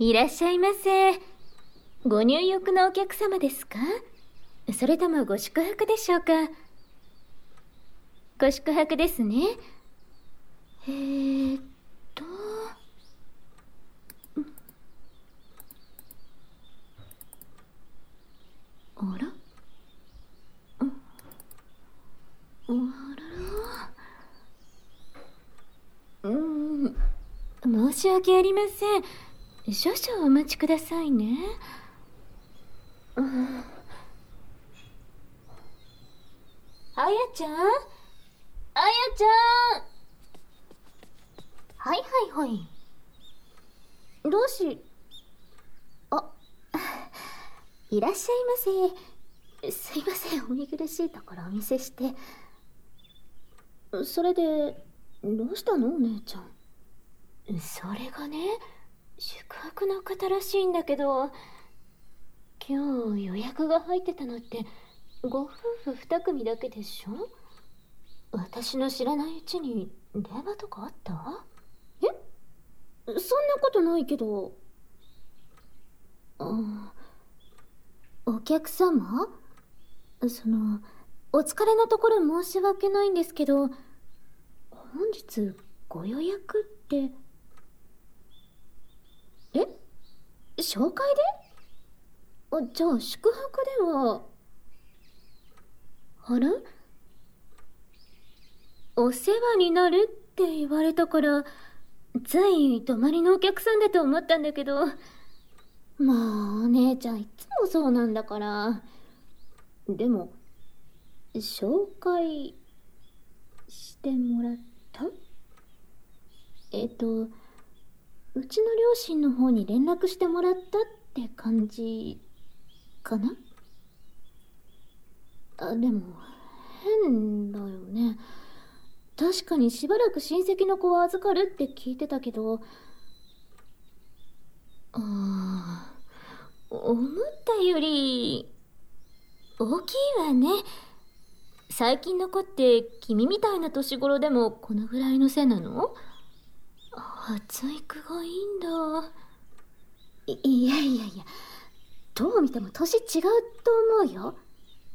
いらっしゃいませ。ご入浴のお客様ですか？それともご宿泊でしょうか？ご宿泊ですね。えーっと、あら？あらら。申し訳ありません。少々お待ちくださいね。あやちゃん？あやちゃん。はいはいはい。どうし、あ、いらっしゃいませ。すいません、お見苦しいところお見せして。それで、どうしたのお姉ちゃん。それがね、宿泊の方らしいんだけど、今日予約が入ってたのってご夫婦2組だけでしょ？私の知らないうちに電話とかあった？え？そんなことないけど。お客様？お疲れのところ申し訳ないんですけど、本日ご予約って。え？紹介で？じゃあ宿泊では。あら？お世話になるって言われたから、つい泊まりのお客さんだと思ったんだけど。まあお姉ちゃんいつもそうなんだから。でも紹介してもらった？うちの両親の方に連絡してもらったって感じかな？でも変だよね。確かにしばらく親戚の子を預かるって聞いてたけど、思ったより大きいわね。最近の子って君みたいな年頃でもこのぐらいの背なの？発育がいいんだ。いやいやいや、どう見ても年違うと思うよ。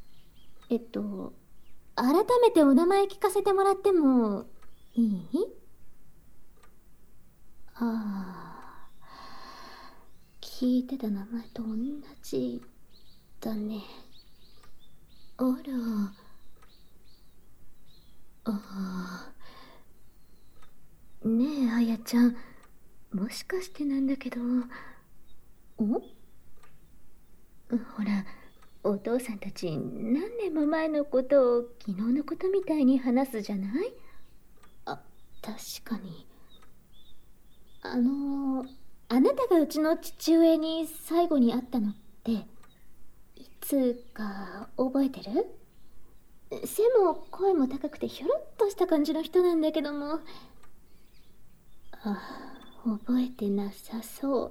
改めてお名前聞かせてもらってもいい？聞いてた名前と同じだね。あら。ねえあやちゃん、もしかしてなんだけど。ほら、お父さんたち何年も前のことを昨日のことみたいに話すじゃない？確かに。あなたがうちの父親に最後に会ったのっていつか覚えてる？背も声も高くてひょろっとした感じの人なんだけども。覚えてなさそう。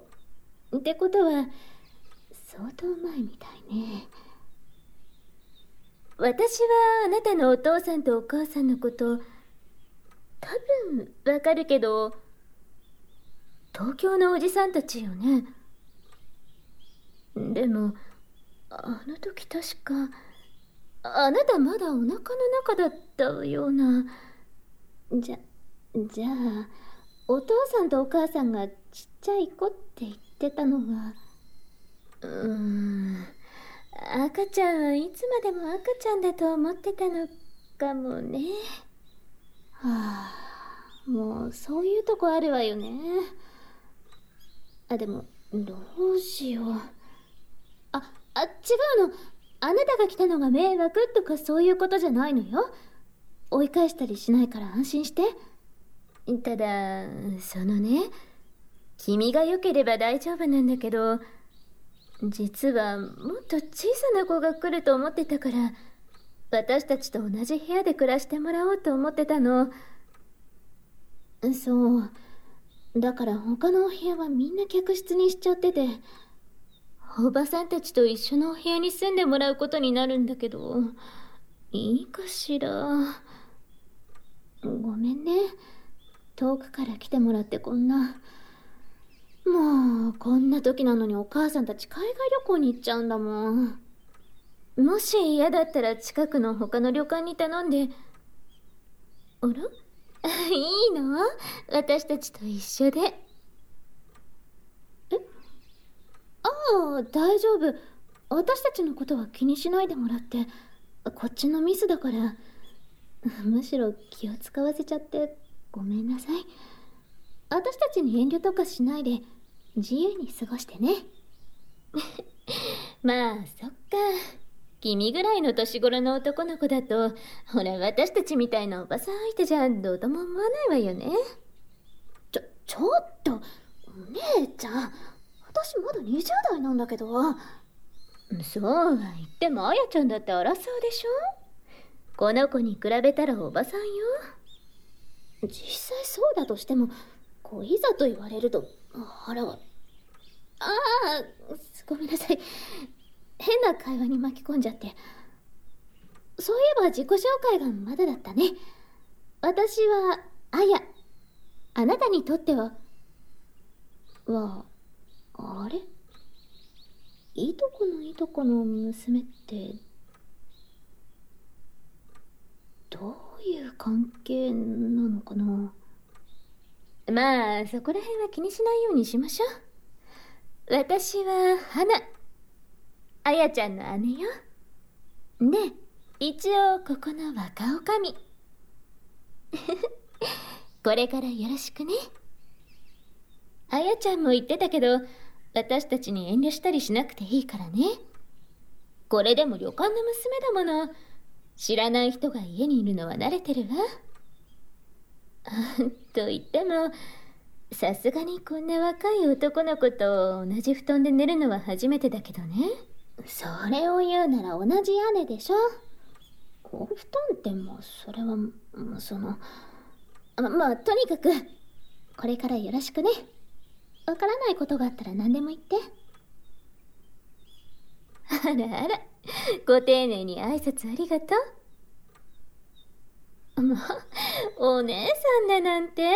ってことは相当前みたいね。私はあなたのお父さんとお母さんのこと多分わかるけど、東京のおじさんたちよね。でもあの時確かあなたまだお腹の中だったような。じゃあお父さんとお母さんがちっちゃい子って言ってたのは。赤ちゃんはいつまでも赤ちゃんだと思ってたのかもね。もうそういうとこあるわよね。でもどうしよう。違うの。あなたが来たのが迷惑とかそういうことじゃないのよ。追い返したりしないから安心して。ただそのね、君が良ければ大丈夫なんだけど、実はもっと小さな子が来ると思ってたから、私たちと同じ部屋で暮らしてもらおうと思ってたの。そう。だから他のお部屋はみんな客室にしちゃってて、おばさんたちと一緒のお部屋に住んでもらうことになるんだけど、いいかしら。ごめんね。遠くから来てもらってこんな。 もうこんな時なのにお母さんたち海外旅行に行っちゃうんだもん。もし嫌だったら近くの他の旅館に頼んで。あらいいの？私たちと一緒で。ああ、大丈夫。私たちのことは気にしないでもらって。こっちのミスだから。むしろ気を使わせちゃってごめんなさい。私たちに遠慮とかしないで自由に過ごしてね。まあそっか。君ぐらいの年頃の男の子だと、ほら私たちみたいなおばさん相手じゃどうとも思わないわよね。ちょっとお姉ちゃん、私まだ20代なんだけど。そうは言ってもあやちゃんだってアラサーでしょ。この子に比べたらおばさんよ。実際そうだとしても、いざと言われると腹が。ごめんなさい。変な会話に巻き込んじゃって。そういえば自己紹介がまだだったね。私はあや。あなたにとってはあれ、いとこのいとこの娘ってどういう関係なのかな。まあそこら辺は気にしないようにしましょう。私は花、あやちゃんの姉よ。で、一応ここの若女将。これからよろしくね。あやちゃんも言ってたけど、私たちに遠慮したりしなくていいからね。これでも旅館の娘だもの。知らない人が家にいるのは慣れてるわ。と言っても、さすがにこんな若い男の子と同じ布団で寝るのは初めてだけどね。それを言うなら同じ屋根でしょ。お布団ってそれはまあとにかくこれからよろしくね。わからないことがあったら何でも言って。あらあら、ご丁寧に挨拶ありがとう。もうお姉さんだなんて。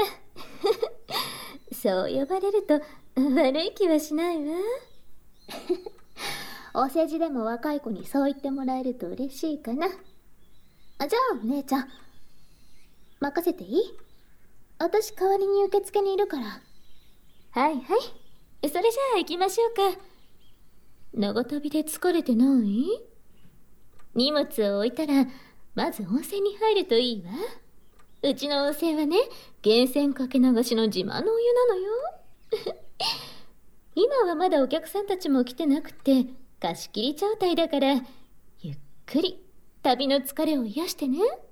そう呼ばれると悪い気はしないわ。お世辞でも若い子にそう言ってもらえると嬉しいかな。じゃあお姉ちゃん任せていい？私代わりに受付にいるから。はいはい、それじゃあ行きましょうか。長旅で疲れてない？荷物を置いたらまず温泉に入るといいわ。うちの温泉はね、源泉かけ流しの自慢のお湯なのよ。今はまだお客さんたちも来てなくて貸し切り状態だから、ゆっくり旅の疲れを癒してね。